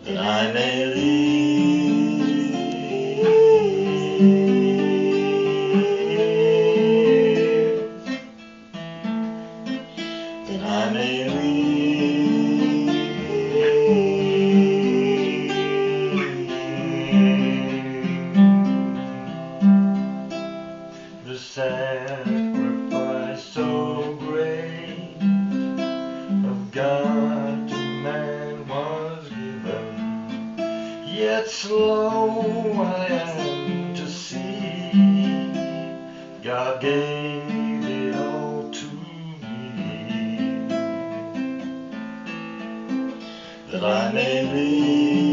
that I may live, that I may live. The sacrifice so great of God to man was given, yet slow I am to see God gave it all to me, that I may live.